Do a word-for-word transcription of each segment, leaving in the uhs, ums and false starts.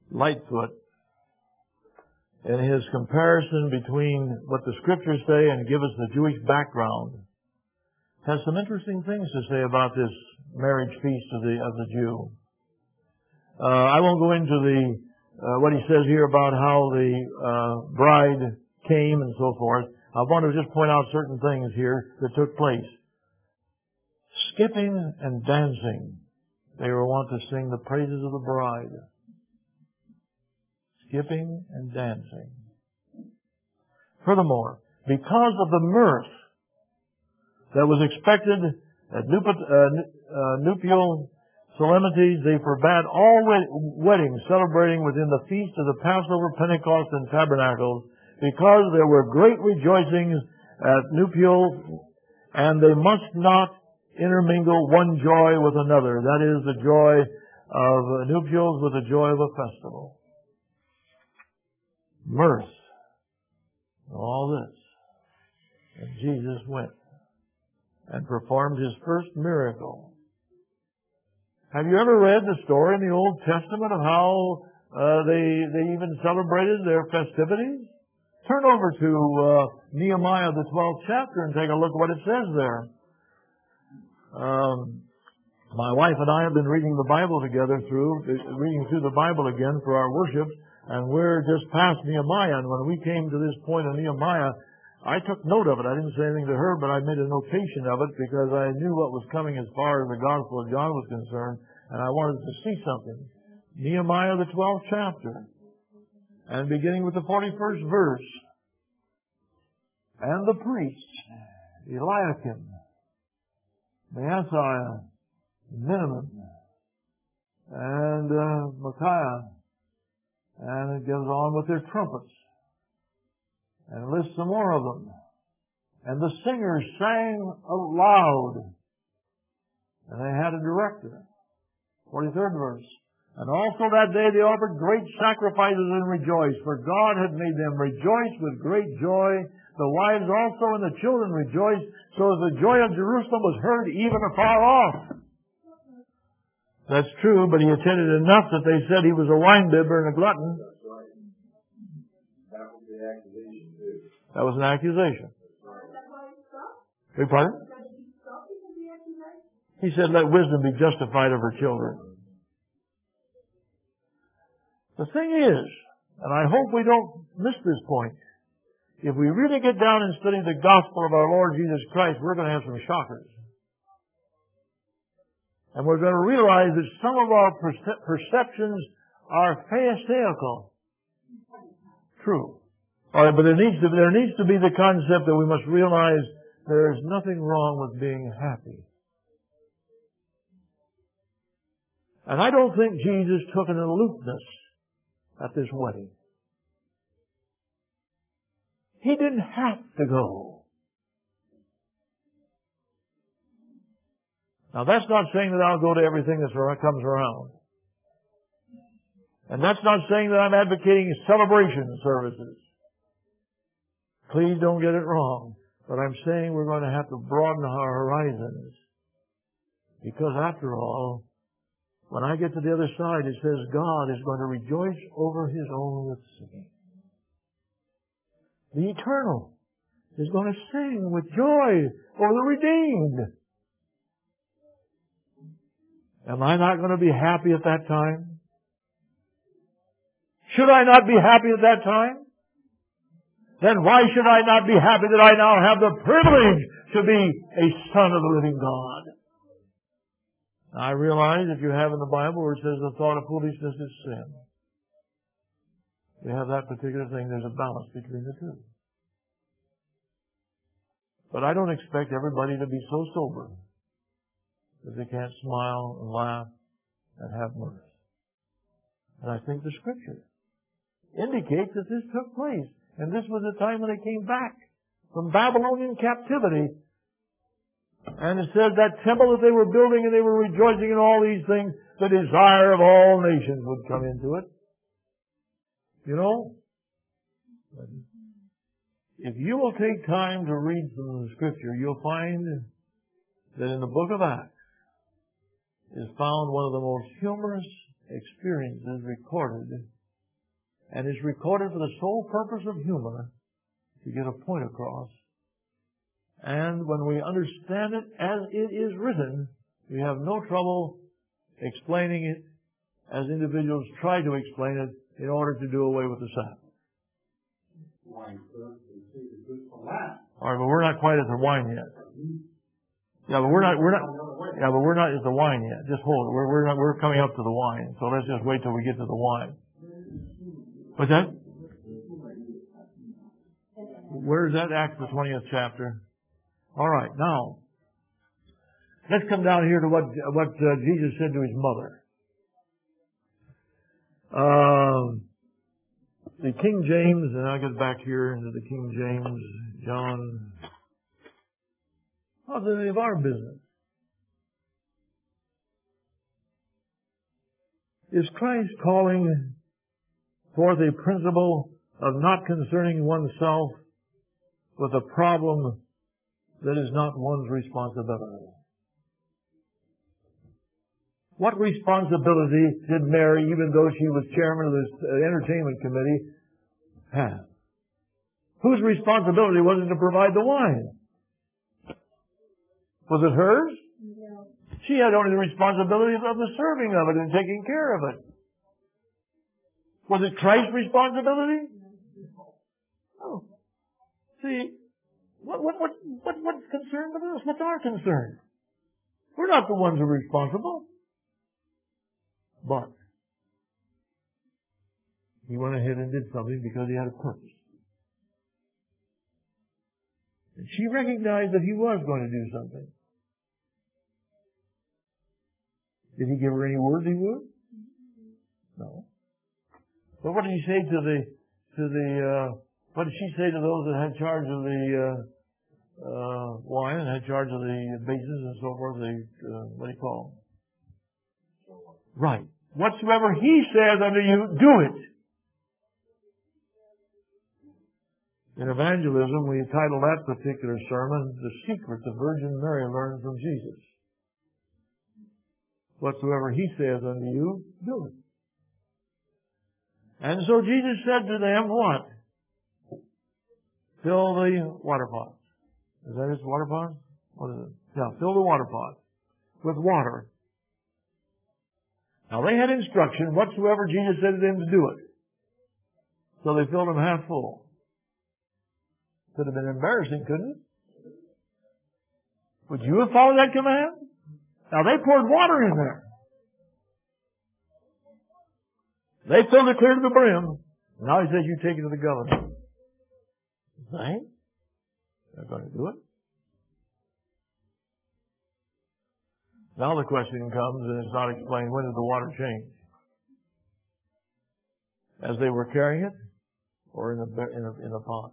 Lightfoot, in his comparison between what the Scriptures say and give us the Jewish background, has some interesting things to say about this marriage feast of the of the Jew. Uh, I won't go into the uh, what he says here about how the uh, bride came and so forth. I want to just point out certain things here that took place. Skipping and dancing. They were wont to sing the praises of the bride. Skipping and dancing. Furthermore, because of the mirth that was expected at nup- uh, uh, nuptial solemnities, they forbade all wed- weddings celebrating within the feast of the Passover, Pentecost, and Tabernacles, because there were great rejoicings at nuptials, and they must not intermingle one joy with another. That is, the joy of nuptials with the joy of a festival. Mirth. All this. And Jesus went and performed his first miracle. Have you ever read the story in the Old Testament of how uh, they they even celebrated their festivities? Turn over to uh, Nehemiah, the twelfth chapter, and take a look at what it says there. Um, my wife and I have been reading the Bible together through, reading through the Bible again for our worship, and we're just past Nehemiah. And when we came to this point in Nehemiah, I took note of it. I didn't say anything to her, but I made a notation of it because I knew what was coming as far as the Gospel of John was concerned, and I wanted to see something. Nehemiah, the twelfth chapter, and beginning with the forty-first verse. And the priests, Eliakim, Maaseiah, Miniman, and uh, Micaiah, and it goes on with their trumpets, and lists some more of them. And the singers sang aloud, and they had a director. forty-third verse. And also that day they offered great sacrifices and rejoiced, for God had made them rejoice with great joy. The wives also and the children rejoiced, so that the joy of Jerusalem was heard even afar off. That's true, but he attended enough that they said he was a winebibber and a glutton. That's right. That was the accusation too. That was an accusation. Beg pardon? He said, let wisdom be justified of her children. The thing is, and I hope we don't miss this point, if we really get down and study the gospel of our Lord Jesus Christ, we're going to have some shockers. And we're going to realize that some of our perce- perceptions are pharisaical. True. All right, but there needs to be, there needs to be the concept that we must realize there is nothing wrong with being happy. And I don't think Jesus took an aloofness at this wedding. He didn't have to go. Now that's not saying that I'll go to everything that comes around. And that's not saying that I'm advocating celebration services. Please don't get it wrong. But I'm saying we're going to have to broaden our horizons. Because after all, when I get to the other side, it says God is going to rejoice over His own with singing. The eternal is going to sing with joy over the redeemed. Am I not going to be happy at that time? Should I not be happy at that time? Then why should I not be happy that I now have the privilege to be a son of the living God? I realize if you have in the Bible where it says the thought of foolishness is sin. We have that particular thing. There's a balance between the two. But I don't expect everybody to be so sober that they can't smile and laugh and have mirth. And I think the Scripture indicates that this took place. And this was the time when they came back from Babylonian captivity. And it says that temple that they were building and they were rejoicing in all these things, the desire of all nations would come into it. You know, if you will take time to read from the Scripture, you'll find that in the book of Acts is found one of the most humorous experiences recorded And it's recorded for the sole purpose of humor, to get a point across. And when we understand it as it is written, we have no trouble explaining it as individuals try to explain it in order to do away with the Sabbath. All right, but we're not quite at the wine yet. Yeah, but we're not. We're not. Yeah, but we're not at the wine yet. Just hold it. We're we're not, we're coming up to the wine. So let's just wait till we get to the wine. What's that? Where is that? Acts the twentieth chapter. All right, now let's come down here to what what uh, Jesus said to his mother. Uh, the King James, and I'll get back here into the King James, John. How's any of our business? Is Christ calling forth a principle of not concerning oneself with a problem that is not one's responsibility? What responsibility did Mary, even though she was chairman of this uh, entertainment committee, have? Whose responsibility was it to provide the wine? Was it hers? No. She had only the responsibility of the serving of it and taking care of it. Was it Christ's responsibility? No. See, what what what what what's concerned with us? What's our concern? We're not the ones who are responsible. But he went ahead and did something because he had a purpose. And she recognized that he was going to do something. Did he give her any word he would? No. But what did he say to the to the uh, what did she say to those that had charge of the uh, uh, wine and had charge of the bases and so forth? The uh, what do you call them? Right. Whatsoever he says unto you, do it. In evangelism, we title that particular sermon, The Secret the Virgin Mary Learned from Jesus. Whatsoever he says unto you, do it. And so Jesus said to them, what? Fill the water pot. Is that his water pot? What is it? Yeah, fill the water pot with water. Now they had instruction, whatsoever Jesus said to them to do it. So they filled them half full. Could have been embarrassing, couldn't it? Would you have followed that command? Now they poured water in there. They filled it clear to the brim. Now he says, you take it to the governor. Right? They're going to do it. Now the question comes, and it's not explained, when did the water change? As they were carrying it, or in a, in a, in a pot?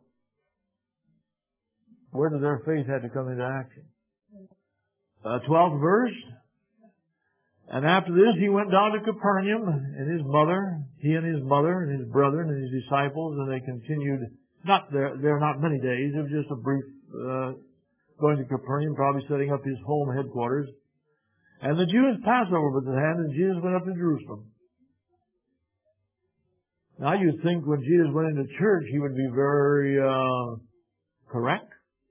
Where did their faith have to come into action? Uh, twelfth verse. And after this, he went down to Capernaum, and his mother, he and his mother, and his brethren, and his disciples, and they continued, not there, there not many days, it was just a brief, uh, going to Capernaum, probably setting up his home headquarters. And the Jews' Passover was at hand, and Jesus went up to Jerusalem. Now you'd think when Jesus went into church, he would be very uh, correct.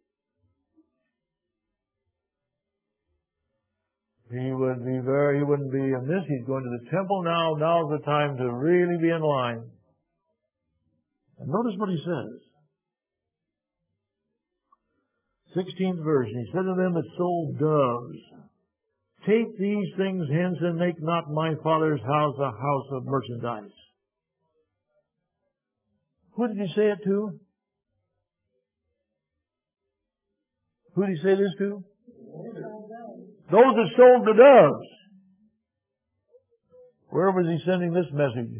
He would be very, he wouldn't be amiss. He's going to the temple now. Now's the time to really be in line. And notice what he says. sixteenth verse. And he said to them that sold doves, take these things hence and make not my Father's house a house of merchandise. Who did he say it to? Who did he say this to? Those that sold the doves. Where was he sending this message?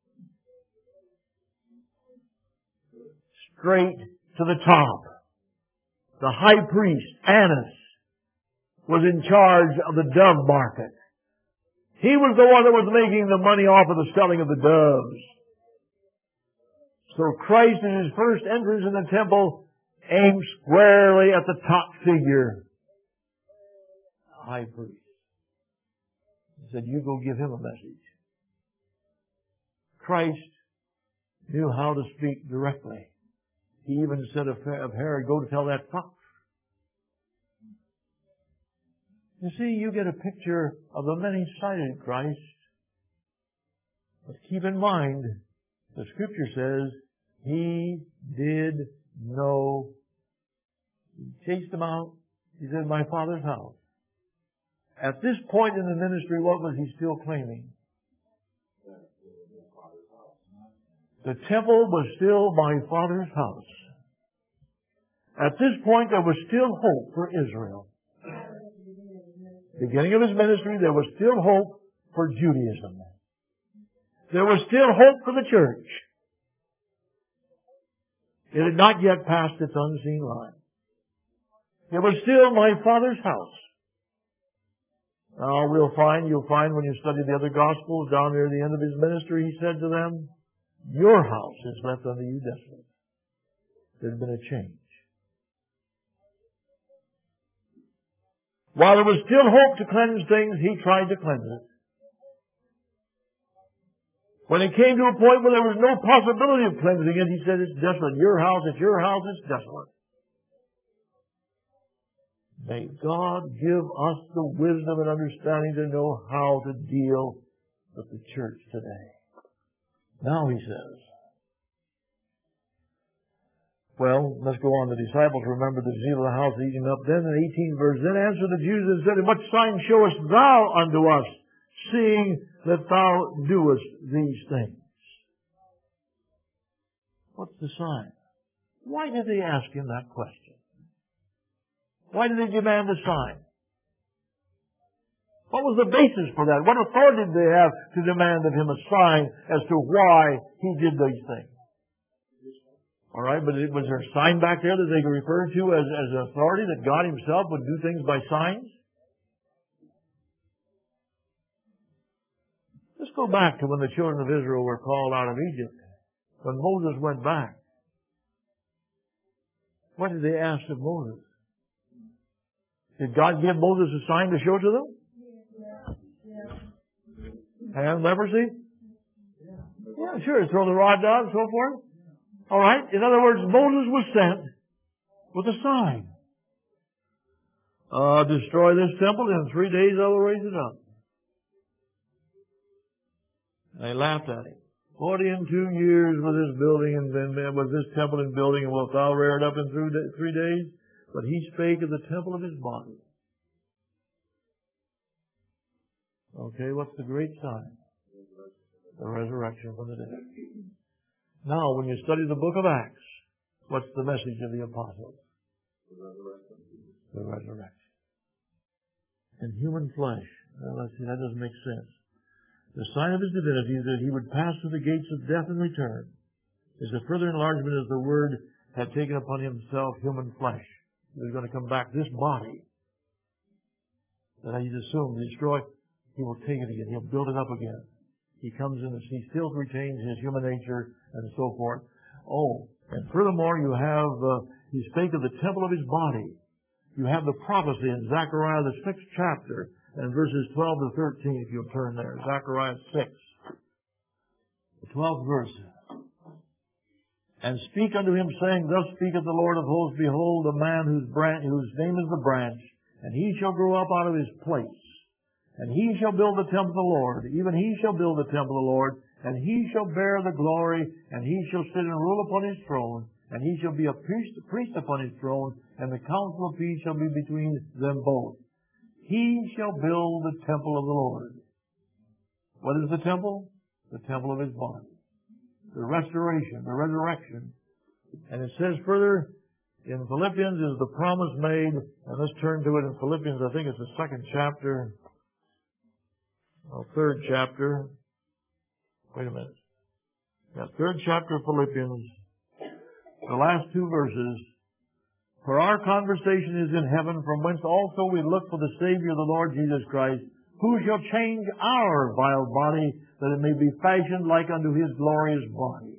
Straight to the top. The high priest, Annas, was in charge of the dove market. He was the one that was making the money off of the selling of the doves. So Christ in his first entrance in the temple aimed squarely at the top figure. High priest. He said, you go give him a message. Christ knew how to speak directly. He even said of Herod, go to tell that fox. You see, you get a picture of the many-sided Christ. But keep in mind, the Scripture says, He did know. He chased them out. He's in my Father's house. At this point in the ministry, what was He still claiming? The temple was still my Father's house. At this point, there was still hope for Israel. Beginning of His ministry, there was still hope for Judaism. There was still hope for the church. It had not yet passed its unseen line. It was still my Father's house. Now we'll find, you'll find when you study the other Gospels, down near the end of His ministry, He said to them, your house is left unto you desolate. There's been a change. While there was still hope to cleanse things, He tried to cleanse it. When it came to a point where there was no possibility of cleansing it, He said, it's desolate. Your house, it's your house, it's desolate. May God give us the wisdom and understanding to know how to deal with the church today. Now He says, well, let's go on. The disciples remembered the zeal of the house eating up. Then in the eighteenth verse, then answered the Jews and said, what sign showest thou unto us, seeing that thou doest these things? What's the sign? Why did they ask Him that question? Why did they demand a sign? What was the basis for that? What authority did they have to demand of Him a sign as to why He did these things? All right, but was there a sign back there that they could refer to as, as an authority that God Himself would do things by signs? Let's go back to when the children of Israel were called out of Egypt. When Moses went back, what did they ask of Moses? Did God give Moses a sign to show to them? And leprosy? Yeah, sure. Throw the rod down and so forth. All right. In other words, Moses was sent with a sign. Uh, destroy this temple, and in three days I will raise it up. They laughed at Him. Forty and two years with this building and then with this temple and building, and wilt thou rear it up in three days? But He spake of the temple of His body. Okay, what's the great sign? The resurrection from the dead. Now, when you study the book of Acts, what's the message of the apostles? The resurrection. The resurrection. In human flesh. Well, let's see, that doesn't make sense. The sign of His divinity that He would pass through the gates of death and return is a further enlargement as the Word had taken upon Himself human flesh. He was going to come back. This body that He's assumed to destroy, He will take it again. He'll build it up again. He comes in, He still retains His human nature and so forth. Oh, and furthermore, you have, uh, He spake of the temple of His body. You have the prophecy in Zechariah, the sixth chapter, and verses twelve to thirteen, if you'll turn there. Zechariah six. The twelfth verse. And speak unto him, saying, thus speaketh the Lord of hosts, behold, a man whose branch, whose name is the branch, and he shall grow up out of his place. And he shall build the temple of the Lord, even he shall build the temple of the Lord, and he shall bear the glory, and he shall sit and rule upon his throne, and he shall be a priest, priest upon his throne, and the council of peace shall be between them both. He shall build the temple of the Lord. What is the temple? The temple of His body. The restoration, the resurrection. And it says further in Philippians is the promise made, and let's turn to it in Philippians, I think it's the second chapter. Well, third chapter. Wait a minute. Yeah, third chapter of Philippians. The last two verses. For our conversation is in heaven, from whence also we look for the Savior, the Lord Jesus Christ, who shall change our vile body, that it may be fashioned like unto His glorious body.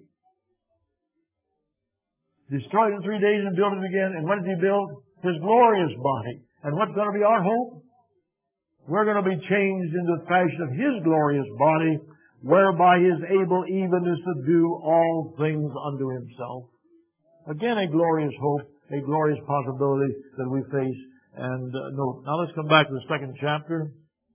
Destroyed in three days and built it again. And what did He build? His glorious body. And what's going to be our hope? We're going to be changed into the fashion of His glorious body, whereby He is able even to subdue all things unto Himself. Again, a glorious hope, a glorious possibility that we face and uh, note. Now let's come back to the second chapter.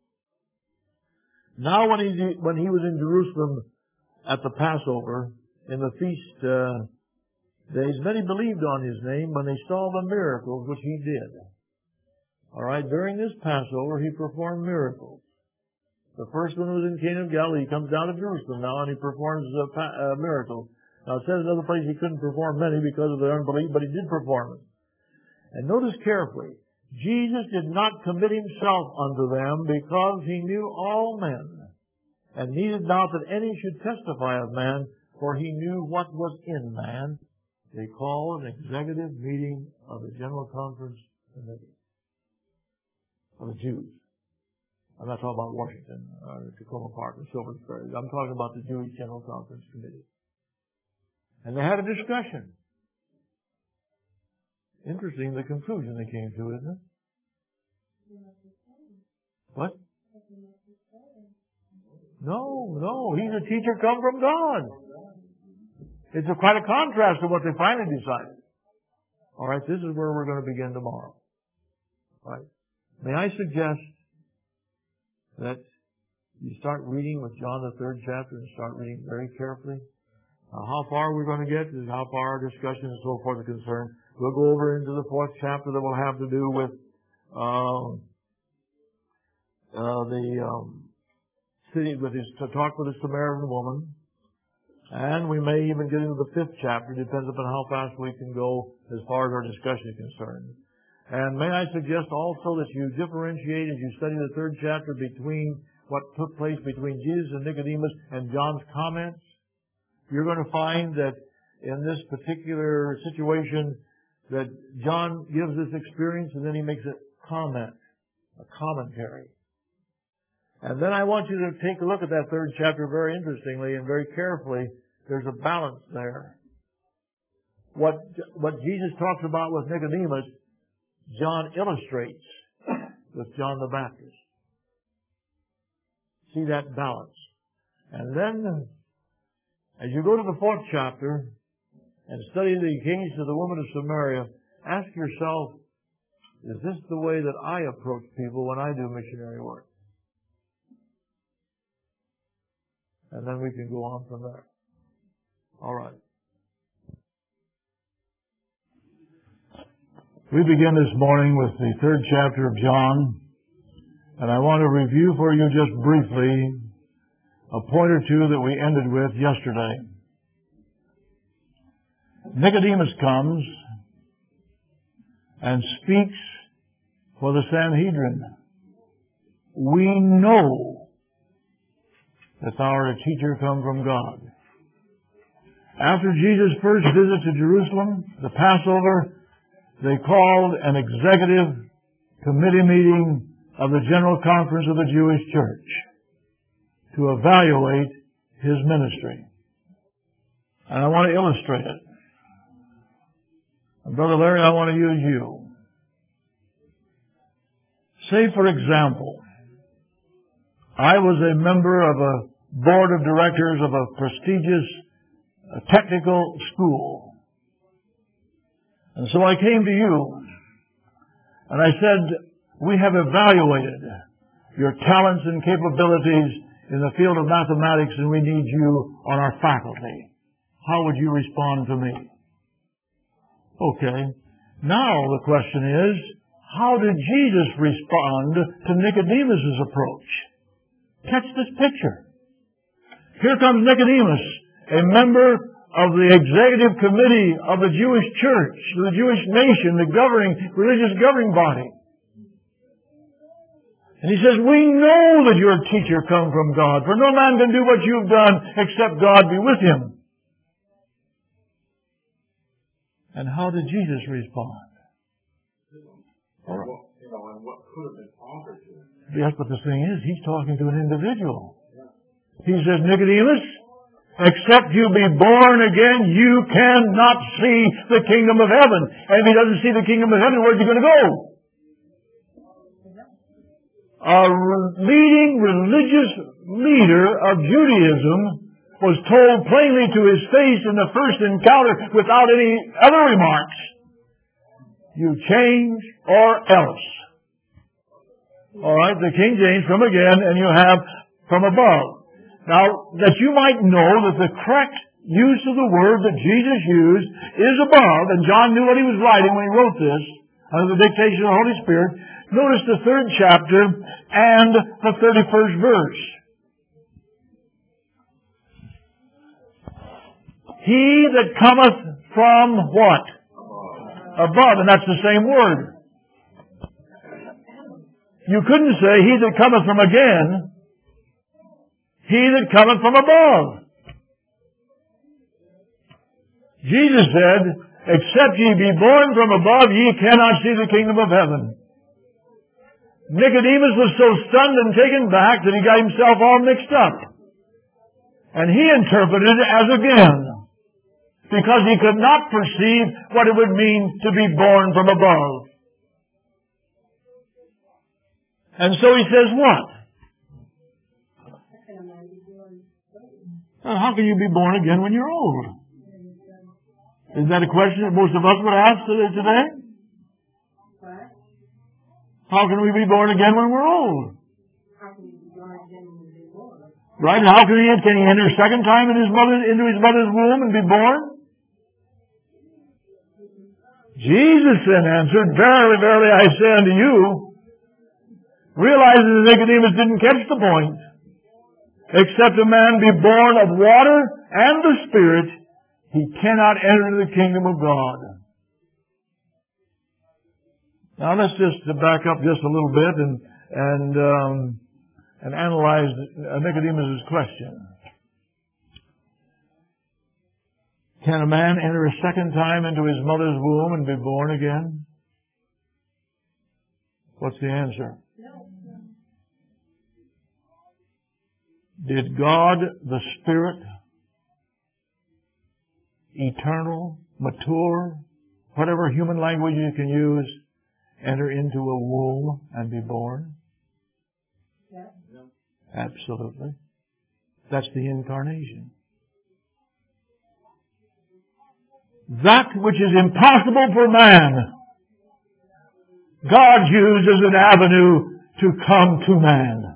Now when he, when he was in Jerusalem at the Passover, in the feast uh, days, many believed on His name when they saw the miracles which He did. All right, during this Passover, He performed miracles. The first one was in Cana of Galilee. He comes down to Jerusalem now and He performs a, a miracle. Now it says in another place He couldn't perform many because of their unbelief, but He did perform them. And notice carefully, Jesus did not commit Himself unto them because He knew all men, and needed not that any should testify of man, for He knew what was in man. They called an executive meeting of the General Conference Committee of the Jews. I'm not talking about Washington, or Tacoma Park, or Silver Spring. I'm talking about the Jewish General Conference Committee. And they had a discussion. Interesting the conclusion they came to, isn't it? What? No, no. He's a teacher come from God. It's a, quite a contrast to what they finally decided. All right, this is where we're going to begin tomorrow. All right. May I suggest that you start reading with John the third chapter and start reading very carefully. Uh, how far we're going to get is how far our discussion and so forth are concerned. We'll go over into the fourth chapter that will have to do with uh, uh, the um, city, with his to talk with the Samaritan woman, and we may even get into the fifth chapter. Depends upon how fast we can go as far as our discussion is concerned. And may I suggest also that you differentiate as you study the third chapter between what took place between Jesus and Nicodemus and John's comments. You're going to find that in this particular situation that John gives this experience and then he makes a comment, a commentary. And then I want you to take a look at that third chapter very interestingly and very carefully. There's a balance there. What, what Jesus talks about with Nicodemus, John illustrates with John the Baptist. See that balance. And then, as you go to the fourth chapter and study the case of the woman of Samaria, ask yourself, is this the way that I approach people when I do missionary work? And then we can go on from there. All right. We begin this morning with the third chapter of John, and I want to review for you just briefly a point or two that we ended with yesterday. Nicodemus comes and speaks for the Sanhedrin. We know that thou art a teacher come from God. After Jesus' first visit to Jerusalem, the Passover, they called an executive committee meeting of the General Conference of the Jewish Church to evaluate his ministry. And I want to illustrate it. And Brother Larry, I want to use you. Say, for example, I was a member of a board of directors of a prestigious uh, technical school. And so I came to you and I said, we have evaluated your talents and capabilities in the field of mathematics and we need you on our faculty. How would you respond to me? Okay. Now the question is, how did Jesus respond to Nicodemus' approach? Catch this picture. Here comes Nicodemus, a member of the executive committee of the Jewish church, the Jewish nation, the governing, religious governing body. And he says, we know that you're a teacher come from God, for no man can do what you've done except God be with him. And how did Jesus respond? And what, you know, and what could have been offered to him. Yes, but the thing is, he's talking to an individual. He says, Nicodemus, except you be born again, you cannot see the kingdom of heaven. And if he doesn't see the kingdom of heaven, where's he going to go? a leading religious leader of Judaism was told plainly to his face in the first encounter without any other remarks, you change or else. All right, the King James from again, and you have from above. Now, that you might know that the correct use of the word that Jesus used is above, and John knew what he was writing when he wrote this, under the dictation of the Holy Spirit. Notice the third chapter and the thirty-first verse. He that cometh from what? Above. And that's the same word. You couldn't say he that cometh from again. He that cometh from above. Jesus said, except ye be born from above, ye cannot see the kingdom of heaven. Nicodemus was so stunned and taken back that he got himself all mixed up. And he interpreted it as again, because he could not perceive what it would mean to be born from above. And so he says what? Well, how can you be born again when you're old? Is that a question that most of us would ask today? How can we be born again when we're old? Right? And how can he, can he enter a second time in his mother, into his mother's womb and be born? Jesus then answered, verily, verily, I say unto you, realizing that Nicodemus didn't catch the point, except a man be born of water and the Spirit, he cannot enter into the kingdom of God. Now let's just back up just a little bit and and um, and analyze Nicodemus' question. Can a man enter a second time into his mother's womb and be born again? What's the answer? Did God, the Spirit, eternal, mature, whatever human language you can use, enter into a womb and be born? Yeah. Absolutely. That's the incarnation. That which is impossible for man, God used as an avenue to come to man.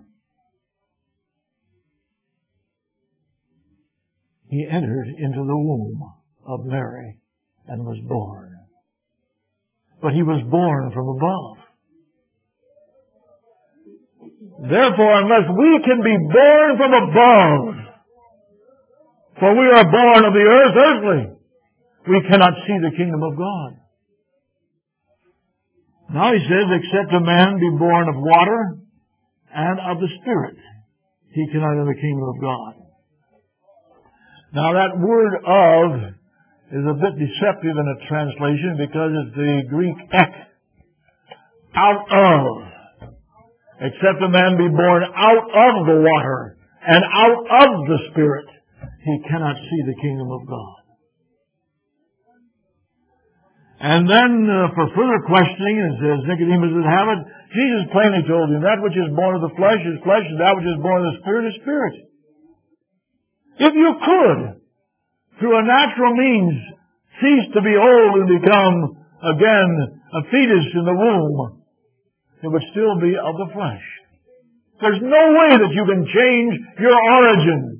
He entered into the womb of Mary and was born. But he was born from above. Therefore, unless we can be born from above, for we are born of the earth earthly, we cannot see the kingdom of God. Now he says, except a man be born of water and of the Spirit, he cannot enter the kingdom of God. Now that word of is a bit deceptive in a translation because it's the Greek ek, out of. Except a man be born out of the water and out of the Spirit, he cannot see the kingdom of God. And then uh, for further questioning, as Nicodemus would have it, Jesus plainly told him, that which is born of the flesh is flesh, and that which is born of the Spirit is spirit. If you could, through a natural means, cease to be old and become again a fetus in the womb, it would still be of the flesh. There's no way that you can change your origin.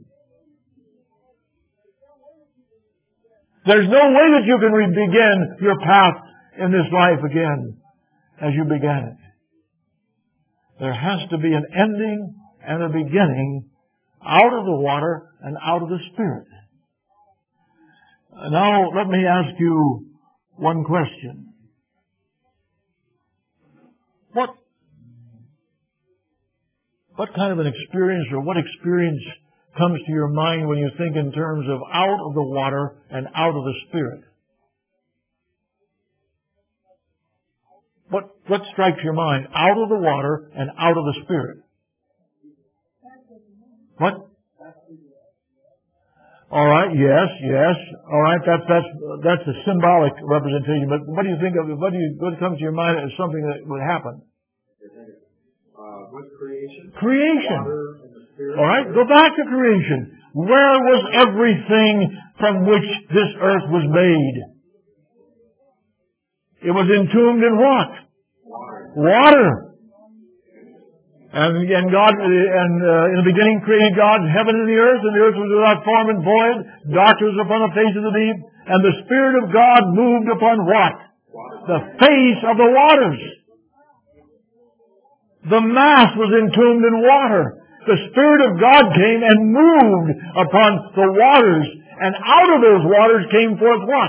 There's no way that you can begin your path in this life again as you began it. There has to be an ending and a beginning out of the water and out of the Spirit. Now, let me ask you one question. What, what kind of an experience or what experience comes to your mind when you think in terms of out of the water and out of the Spirit? What, what strikes your mind? Out of the water and out of the Spirit. What? All right, yes, yes. All right, that's that's that's a symbolic representation. But what do you think of? What do you what comes to your mind as something that would happen? Uh, with creation. Creation. Water and the Spirit. All right, go back to creation. Where was everything from which this earth was made? It was entombed in what? Water. Water. And, and God, and uh, in the beginning created God heaven and the earth, and the earth was without form and void, darkness upon the face of the deep, and the Spirit of God moved upon what? The face of the waters. The mass was entombed in water. The Spirit of God came and moved upon the waters, and out of those waters came forth what?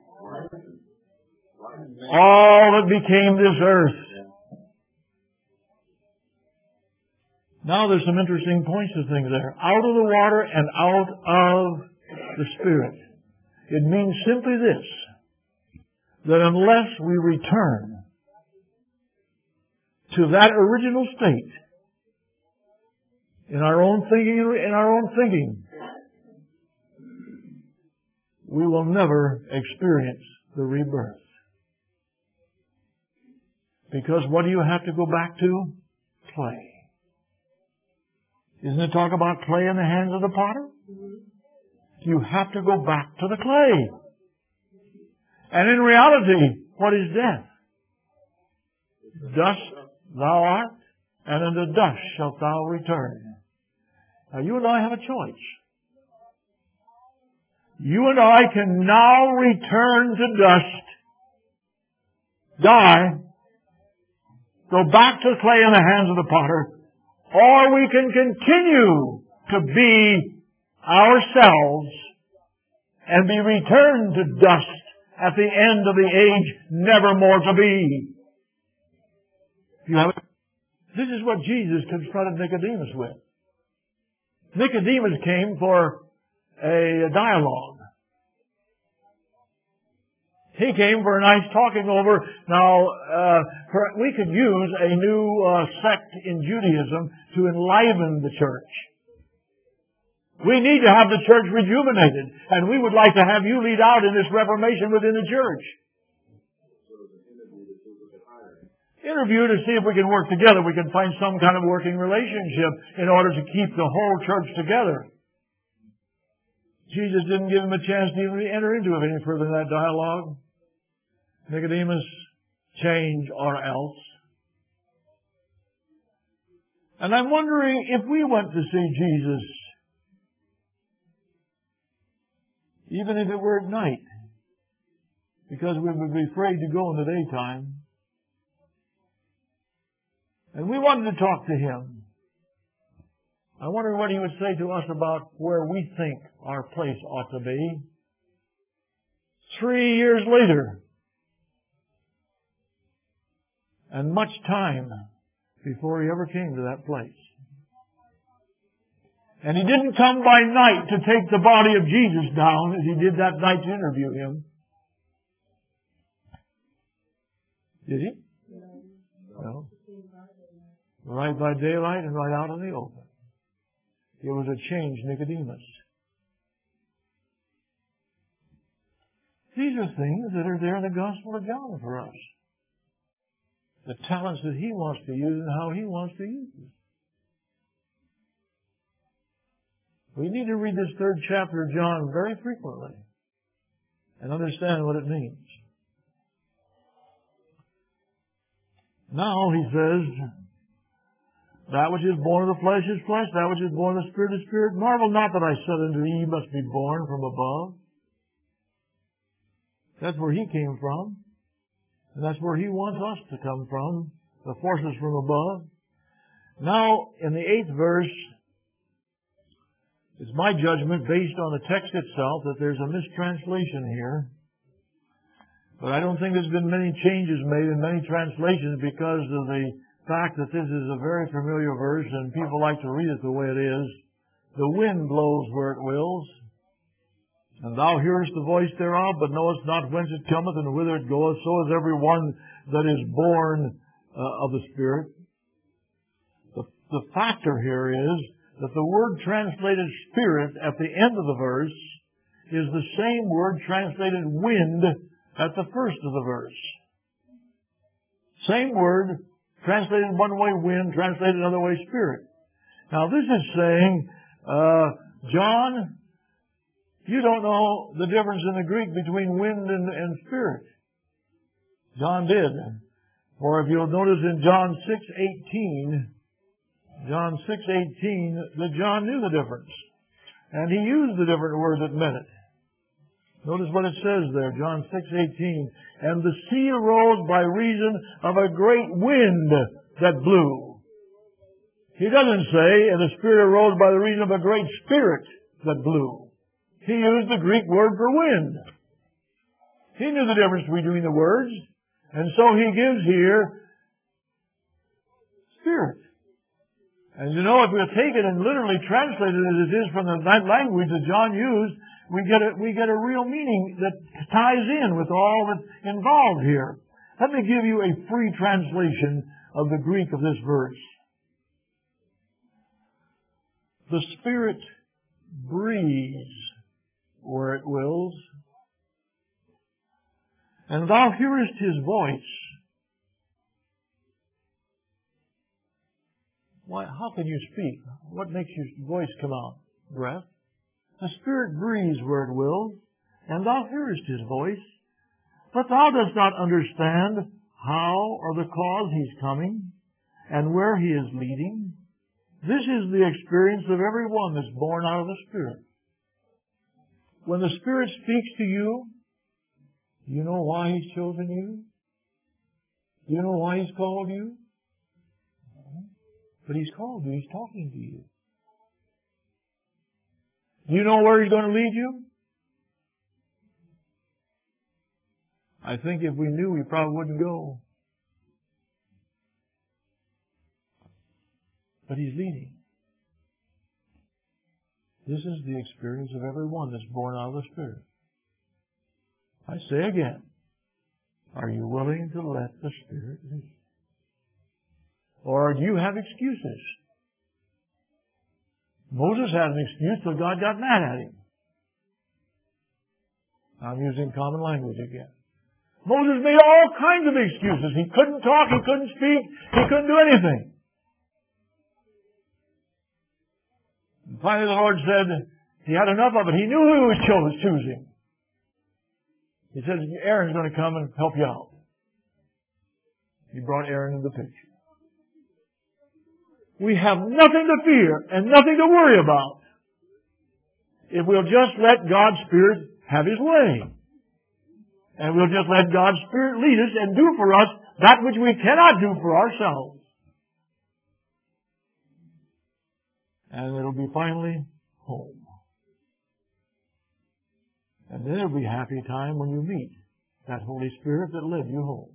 All that became this earth. Now there's some interesting points to think there. Out of the water and out of the Spirit. It means simply this, that unless we return to that original state in our own thinking, in our own thinking, we will never experience the rebirth. Because what do you have to go back to? Clay. Isn't it talk about clay in the hands of the potter? You have to go back to the clay. And in reality, what is death? Dust thou art, and unto dust shalt thou return. Now you and I have a choice. You and I can now return to dust, die, go back to the clay in the hands of the potter, or we can continue to be ourselves and be returned to dust at the end of the age, never more to be. You have it? This is what Jesus confronted Nicodemus with. Nicodemus came for a dialogue. He came for a nice talking over. Now, uh, we could use a new uh, sect in Judaism to enliven the church. We need to have the church rejuvenated, and we would like to have you lead out in this reformation within the church. Interview to see if we can work together. We can find some kind of working relationship in order to keep the whole church together. Jesus didn't give him a chance to even enter into it any further in that dialogue. Nicodemus, change or else. And I'm wondering if we went to see Jesus, even if it were at night, because we would be afraid to go in the daytime, and we wanted to talk to him, I wonder what he would say to us about where we think our place ought to be. Three years later, and much time before he ever came to that place. And he didn't come by night to take the body of Jesus down as he did that night to interview him. Did he? No. Right by daylight and right out in the open. It was a changed Nicodemus. These are things that are there in the Gospel of John for us. The talents that he wants to use and how he wants to use them. We need to read this third chapter of John very frequently and understand what it means. Now, he says, that which is born of the flesh is flesh, that which is born of the Spirit is spirit. Marvel not that I said unto thee, ye must be born from above. That's where he came from. And that's where he wants us to come from, the forces from above. Now, in the eighth verse, it's my judgment, based on the text itself, that there's a mistranslation here. But I don't think there's been many changes made in many translations because of the fact that this is a very familiar verse and people like to read it the way it is. The wind blows where it wills, and thou hearest the voice thereof, but knowest not whence it cometh and whither it goeth. So is every one that is born uh, of the Spirit. The, the factor here is that the word translated Spirit at the end of the verse is the same word translated wind at the first of the verse. Same word Translated one way, wind. Translated another way, spirit. Now this is saying, uh, John, you don't know the difference in the Greek between wind and, and spirit. John did. Or if you'll notice in John six eighteen, John six eighteen, that John knew the difference. And he used the different word that meant it. Notice what it says there, John six eighteen. And the sea arose by reason of a great wind that blew. He doesn't say, and the Spirit arose by the reason of a great spirit that blew. He used the Greek word for wind. He knew the difference between the words. And so he gives here spirit. And you know, if we'll take it and literally translate it as it is from the language that John used, we get a, we get a real meaning that ties in with all that's involved here. Let me give you a free translation of the Greek of this verse. The Spirit breathes where it wills, and thou hearest His voice. Why, how can you speak? What makes your voice come out? Breath. The Spirit breathes where it wills, and thou hearest His voice, but thou dost not understand how or the cause He's coming, and where He is leading. This is the experience of every one that's born out of the Spirit. When the Spirit speaks to you, do you know why He's chosen you? Do you know why He's called you? But He's called you. He's talking to you. Do you know where He's going to lead you? I think if we knew, we probably wouldn't go. But He's leading. This is the experience of every one that's born out of the Spirit. I say again, are you willing to let the Spirit lead? Or do you have excuses? Moses had an excuse till God got mad at him. I'm using common language again. Moses made all kinds of excuses. He couldn't talk, he couldn't speak, he couldn't do anything. And finally the Lord said he had enough of it. He knew who he was choosing. He said, Aaron's going to come and help you out. He brought Aaron into the picture. We have nothing to fear and nothing to worry about if we'll just let God's Spirit have His way. And we'll just let God's Spirit lead us and do for us that which we cannot do for ourselves. And it'll be finally home. And then it'll be a happy time when you meet that Holy Spirit that led you home.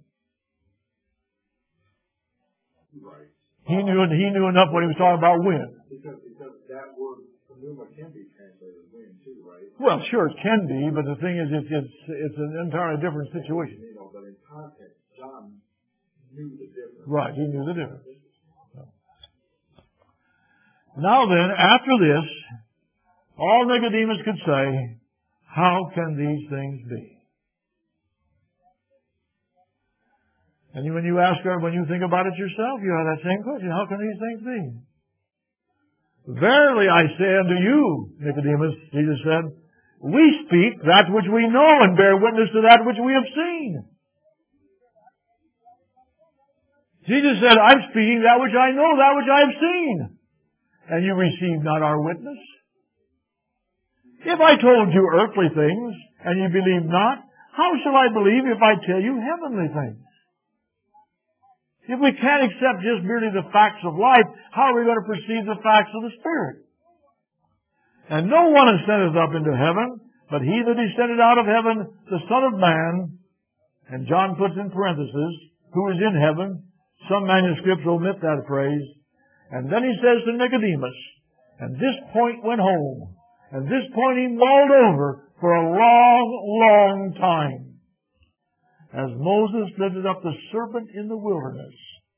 Right. He knew he knew enough when he was talking about wind. Because, because that word pneuma can be translated wind too, right? Well, sure, it can be, but the thing is, it's it's, it's an entirely different situation. You know, but in context, John knew the difference. Right, he knew the difference. Now then, after this, all Nicodemus could say, how can these things be? And when you ask her, when you think about it yourself, you have that same question. How can these things be? Verily I say unto you, Nicodemus, Jesus said, we speak that which we know and bear witness to that which we have seen. Jesus said, I'm speaking that which I know, that which I have seen. And you receive not our witness. If I told you earthly things, and you believe not, how shall I believe if I tell you heavenly things? If we can't accept just merely the facts of life, how are we going to perceive the facts of the Spirit? And no one ascendeth up into heaven, but he that descended out of heaven, the Son of Man. And John puts in parentheses, who is in heaven. Some manuscripts omit that phrase. And then he says to Nicodemus, and this point went home, and this point he mulled over for a long, long time. As Moses lifted up the serpent in the wilderness,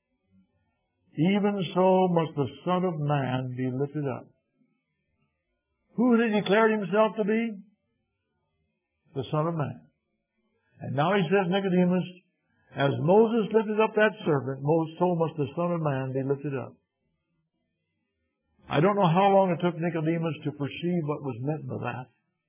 even so must the Son of Man be lifted up. Who did he declare himself to be? The Son of Man. And now he says, Nicodemus, As Moses lifted up that serpent, so must the Son of Man be lifted up. I don't know how long it took Nicodemus to perceive what was meant by that.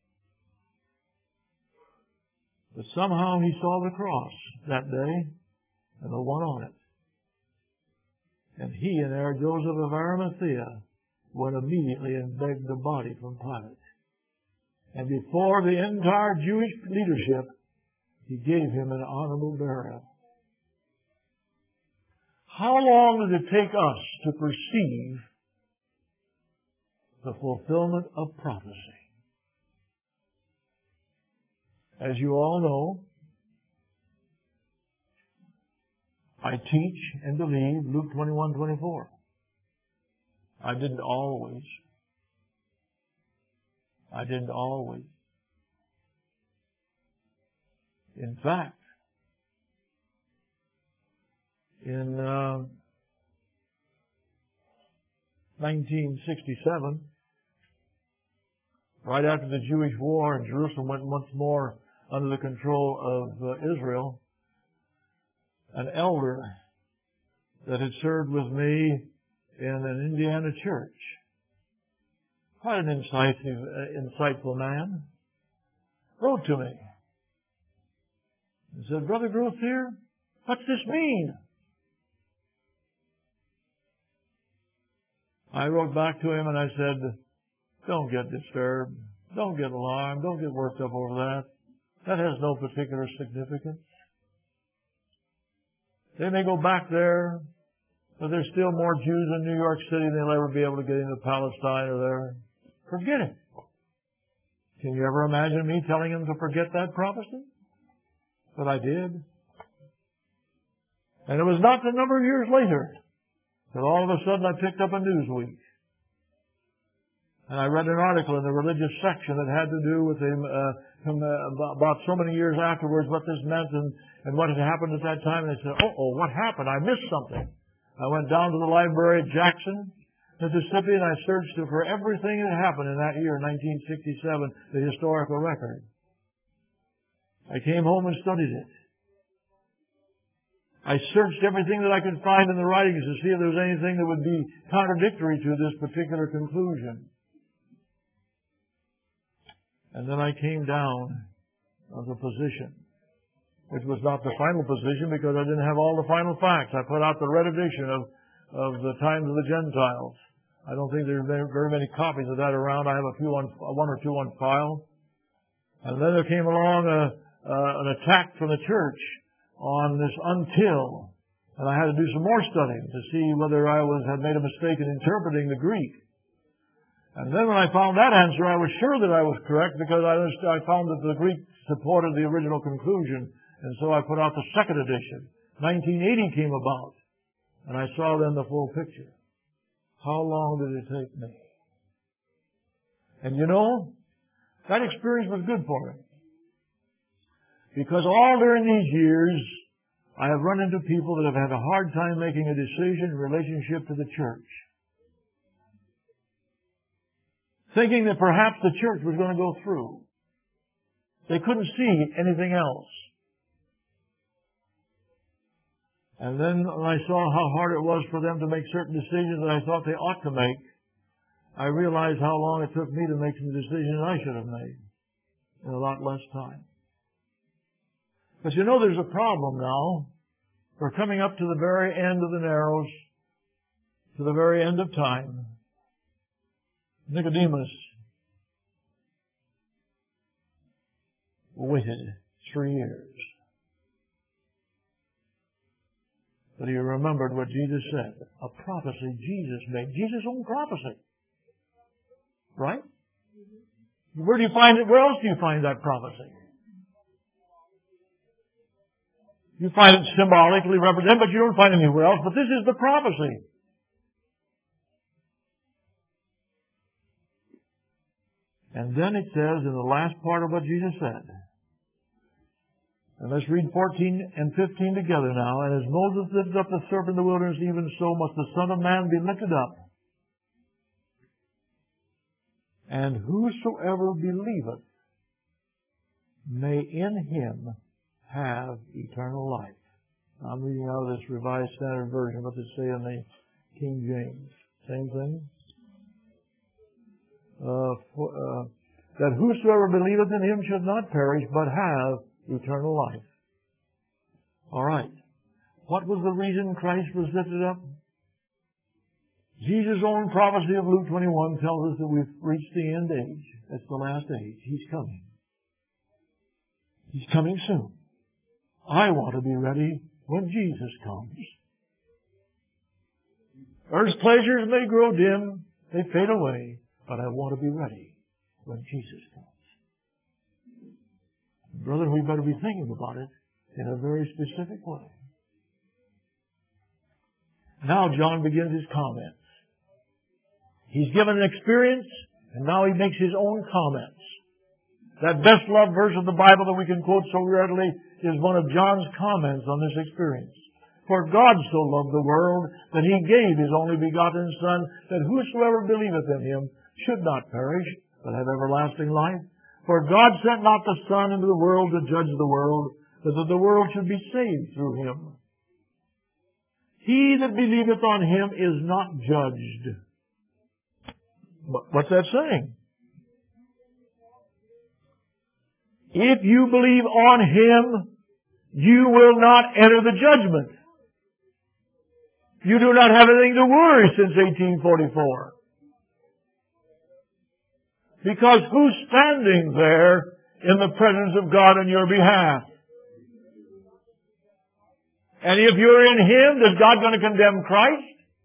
But somehow he saw the cross that day and the one on it. And he and Herr Joseph of Arimathea went immediately and begged the body from Pilate. And before the entire Jewish leadership, he gave him an honorable burial. How long did it take us to perceive the fulfillment of prophecy? As you all know, I teach and believe Luke twenty-one twenty-four. I didn't always. I didn't always. In fact, in uh, nineteen sixty-seven, right after the Jewish war and Jerusalem went once more under the control of uh, Israel, an elder that had served with me in an Indiana church, quite an insightful, uh, insightful man, wrote to me and said, "Brother Grothier, what's this mean?" I wrote back to him and I said, "Don't get disturbed. Don't get alarmed. Don't get worked up over that. That has no particular significance. They may go back there, but there's still more Jews in New York City than they'll ever be able to get into Palestine or there. Forget it." Can you ever imagine me telling him to forget that prophecy? But I did. And it was not a number of years later that all of a sudden I picked up a Newsweek. And I read an article in the religious section that had to do with him, uh, him uh, about so many years afterwards, what this meant and, and what had happened at that time. And I said, oh, oh, what happened? I missed something. I went down to the library at Jackson, Mississippi, and I searched for everything that happened in that year, nineteen sixty-seven, the historical record. I came home and studied it. I searched everything that I could find in the writings to see if there was anything that would be contradictory to this particular conclusion. And then I came down of the position, which was not the final position because I didn't have all the final facts. I put out the red edition of, of the Times of the Gentiles. I don't think there's very many copies of that around. I have a few on, one or two on file. And then there came along a, uh, an attack from the church on this until, and I had to do some more studying to see whether I was had made a mistake in interpreting the Greek. And then when I found that answer, I was sure that I was correct because I, was, I found that the Greek supported the original conclusion, and so I put out the second edition. nineteen eighty came about, and I saw then the full picture. How long did it take me? And you know, that experience was good for me. Because all during these years, I have run into people that have had a hard time making a decision in relationship to the church. Thinking that perhaps the church was going to go through. They couldn't see anything else. And then when I saw how hard it was for them to make certain decisions that I thought they ought to make, I realized how long it took me to make some decisions I should have made in a lot less time. But you know, there's a problem now. We're coming up to the very end of the Narrows, to the very end of time. Nicodemus waited three years. But he remembered what Jesus said. A prophecy Jesus made. Jesus' own prophecy. Right? Where do you find it? Where else do you find that prophecy? You find it symbolically represented, but you don't find it anywhere else. But this is the prophecy. And then it says in the last part of what Jesus said, and let's read fourteen and fifteen together now. And as Moses lifted up the serpent in the wilderness, even so must the Son of Man be lifted up. And whosoever believeth may in him have eternal life. I'm reading out of this Revised Standard Version, what they say in the King James. Same thing. Uh, for, uh, that whosoever believeth in him should not perish, but have eternal life. All right. What was the reason Christ was lifted up? Jesus' own prophecy of Luke twenty-one tells us that we've reached the end age. That's the last age. He's coming. He's coming soon. I want to be ready when Jesus comes. Earth's pleasures may grow dim, they fade away, but I want to be ready when Jesus comes. Brother, we better be thinking about it in a very specific way. Now John begins his comments. He's given an experience, and now he makes his own comments. That best-loved verse of the Bible that we can quote so readily is one of John's comments on this experience. For God so loved the world that He gave His only begotten Son, that whosoever believeth in Him should not perish, but have everlasting life. For God sent not the Son into the world to judge the world, but that the world should be saved through Him. He that believeth on Him is not judged. What's that saying? If you believe on Him, you will not enter the judgment. You do not have anything to worry since eighteen forty-four. Because who's standing there in the presence of God on your behalf? And if you're in Him, is God going to condemn Christ?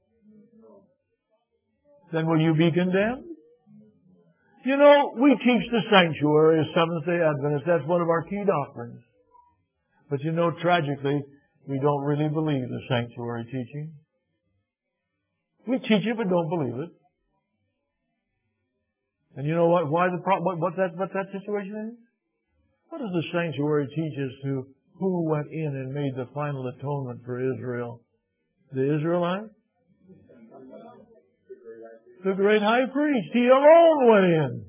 Then will you be condemned? You know, we teach the sanctuary as Seventh-day Adventists. That's one of our key doctrines. But you know, tragically, we don't really believe the sanctuary teaching. We teach it, but don't believe it. And you know what? Why the pro- what, what that what that situation is? What does the sanctuary teach us to who went in and made the final atonement for Israel? The Israelites? The great high priest. He alone went in.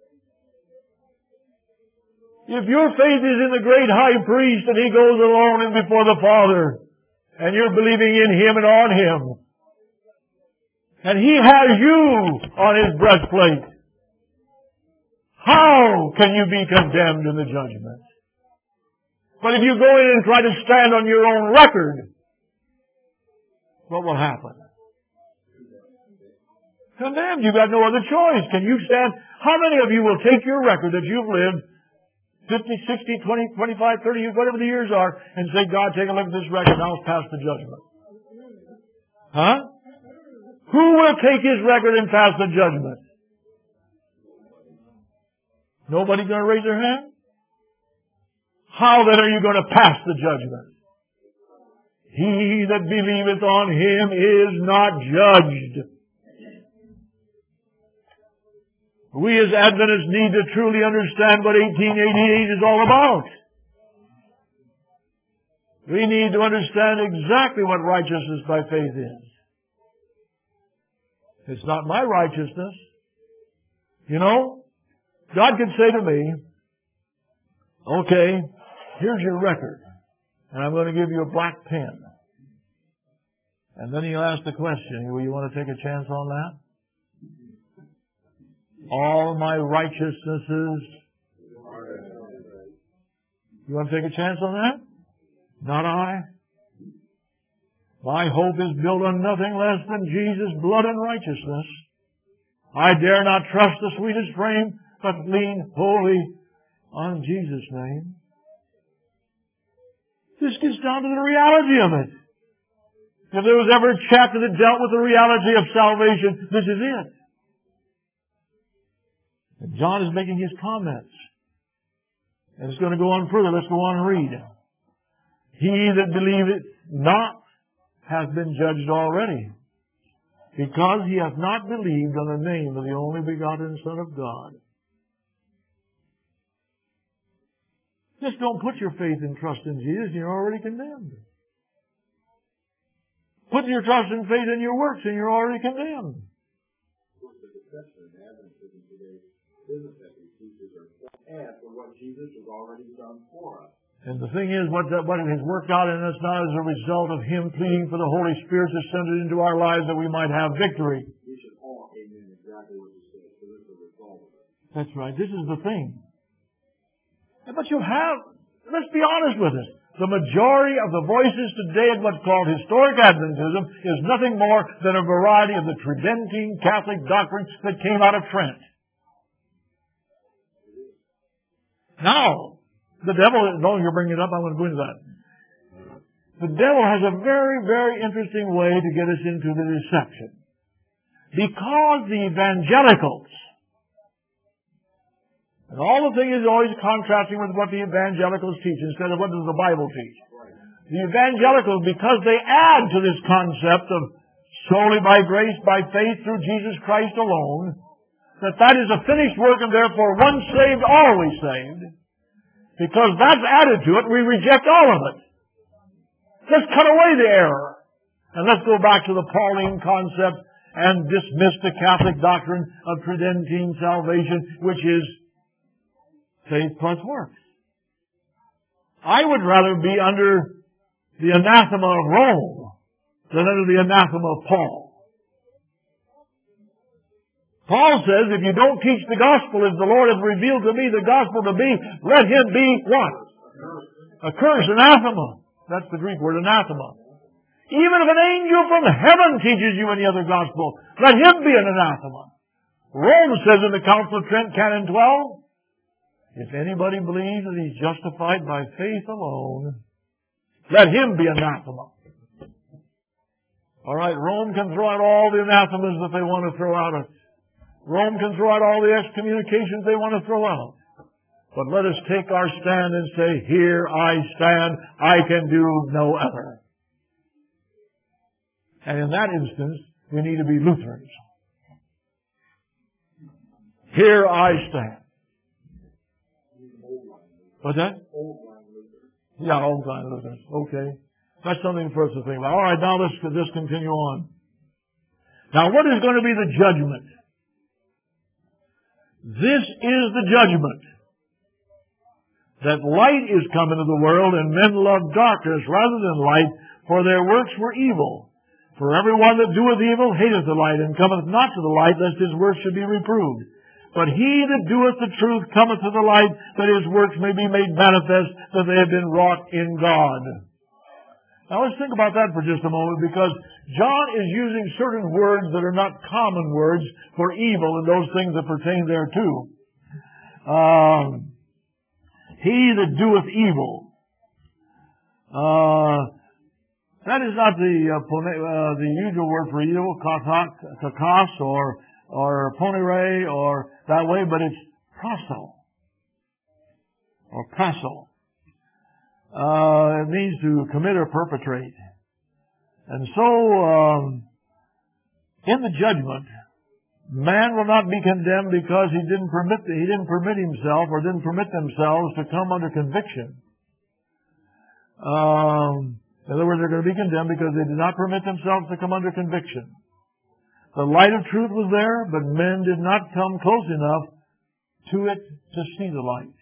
If your faith is in the great high priest and He goes alone and before the Father, and you're believing in Him and on Him, and He has you on His breastplate, how can you be condemned in the judgment? But if you go in and try to stand on your own record, what will happen? Condemned. You've got no other choice. Can you stand? How many of you will take your record that you've lived fifty, sixty, twenty, twenty-five, thirty, whatever the years are, and say, God, take a look at this record, now it's past the judgment? Huh? Who will take his record and pass the judgment? Nobody going to raise their hand? How then are you going to pass the judgment? He that believeth on Him is not judged. We as Adventists need to truly understand what eighteen eighty-eight is all about. We need to understand exactly what righteousness by faith is. It's not my righteousness. You know, God could say to me, okay, here's your record, and I'm going to give you a black pen. And then He'll ask the question, will you want to take a chance on that? All my righteousnesses. You want to take a chance on that? Not I. My hope is built on nothing less than Jesus' blood and righteousness. I dare not trust the sweetest frame, but lean wholly on Jesus' name. This gets down to the reality of it. If there was ever a chapter that dealt with the reality of salvation, this is it. And John is making his comments. And it's going to go on further. Let's go on and read. He that believeth not hath been judged already, because he hath not believed on the name of the only begotten Son of God. Just don't put your faith and trust in Jesus, you're already condemned. Put your trust and faith in your works, and you're already condemned. Isn't that these teachers are add for what Jesus has already done for us. And the thing is, what, that, what has worked out in us now is a result of Him pleading for the Holy Spirit to send it into our lives that we might have victory. We should all amen exactly what you said. So this is the result of it. That's right. This is the thing. But you have, let's be honest with us. The majority of the voices today in what's called historic Adventism is nothing more than a variety of the Tridentine Catholic doctrine that came out of Trent. Now, the devil, no, you're bringing it up, I'm going to go into that. The devil has a very, very interesting way to get us into the deception. Because the evangelicals, and all the thing is always contrasting with what the evangelicals teach instead of what does the Bible teach. The evangelicals, because they add to this concept of solely by grace, by faith through Jesus Christ alone, that that is a finished work and therefore once saved, always saved. Because that's added to it, we reject all of it. Let's cut away the error. And let's go back to the Pauline concept and dismiss the Catholic doctrine of Tridentine salvation, which is faith plus works. I would rather be under the anathema of Rome than under the anathema of Paul. Paul says, if you don't teach the gospel as the Lord has revealed to me the gospel to be, let him be what? A curse, anathema. That's the Greek word, anathema. Even if an angel from heaven teaches you any other gospel, let him be an anathema. Rome says in the Council of Trent, Canon twelve, if anybody believes that he's justified by faith alone, let him be anathema. All right, Rome can throw out all the anathemas that they want to throw out. Rome can throw out all the excommunications they want to throw out. But let us take our stand and say, here I stand, I can do no other. And in that instance, we need to be Lutherans. Here I stand. What's that? Yeah, old line Lutherans. Okay. That's something for us to think about. All right, now let's, let's continue on. Now, what is going to be the judgment? This is the judgment. That light is come into the world, and men love darkness rather than light, for their works were evil. For everyone that doeth evil hateth the light, and cometh not to the light, lest his works should be reproved. But he that doeth the truth cometh to the light, that his works may be made manifest, that they have been wrought in God. Now let's think about that for just a moment, because John is using certain words that are not common words for evil and those things that pertain thereto. Um, he that doeth evil. Uh, that is not the uh, uh, the usual word for evil, kakos or or ponere or that way, but it's praso or praso. Uh, it means to commit or perpetrate. And so, um, in the judgment, man will not be condemned because he didn't permit he didn't permit himself or didn't permit themselves to come under conviction. Um, in other words, they're going to be condemned because they did not permit themselves to come under conviction. The light of truth was there, but men did not come close enough to it to see the light.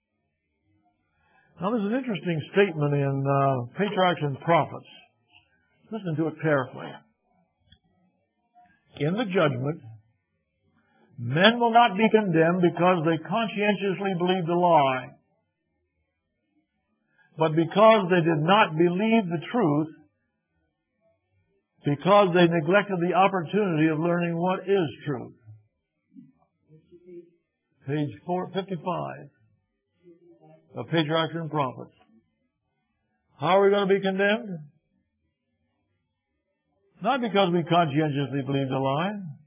Now, there's an interesting statement in uh, Patriarchs and Prophets. Listen to it carefully. In the judgment, men will not be condemned because they conscientiously believed a lie, but because they did not believe the truth, because they neglected the opportunity of learning what is truth. Page four fifty-five. Of Patriarchs and Prophets. How are we going to be condemned? Not because we conscientiously believed a lie,